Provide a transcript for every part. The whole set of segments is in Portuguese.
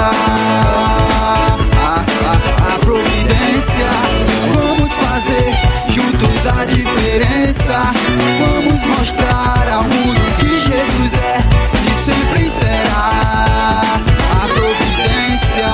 A providência. Vamos fazer juntos a diferença. Vamos mostrar ao mundo que Jesus é e sempre será. A providência.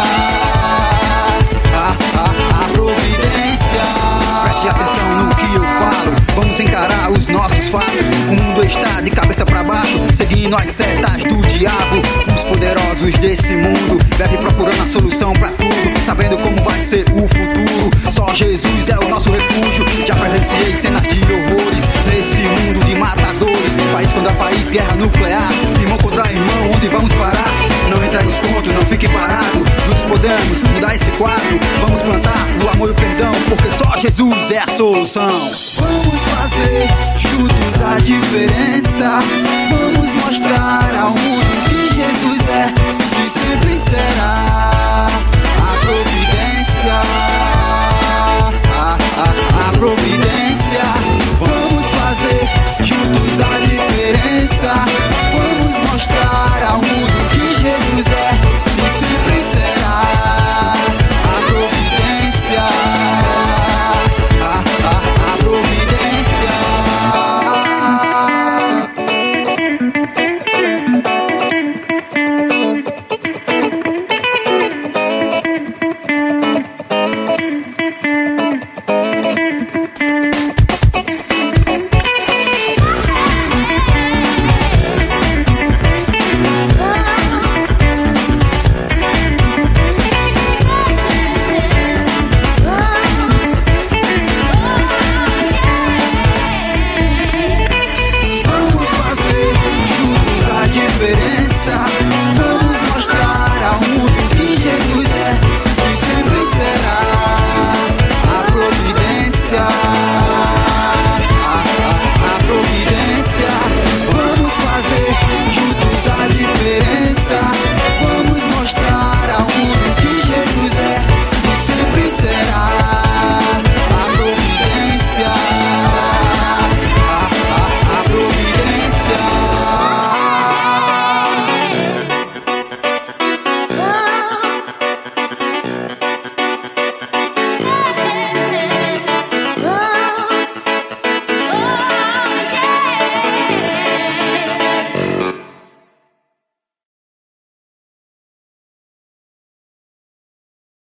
A providência. Preste atenção no que eu falo. Vamos encarar os nossos fatos. O mundo está de cabeça pra baixo, seguindo as setas do diabo. Os poderosos desse mundo devem procurando a solução pra tudo, sabendo como vai ser o futuro. Só Jesus é o nosso refúgio. Já presenciei cenas de horrores nesse mundo de matadores. País contra país, guerra nuclear, irmão contra irmão, onde vamos parar? Não entregue os pontos, não fique parado. Juntos podemos mudar esse quadro. Vamos plantar o amor e o perdão, porque só Jesus é a solução. Vamos fazer juntos a diferença. Vamos mostrar ao mundo que Jesus é e sempre será.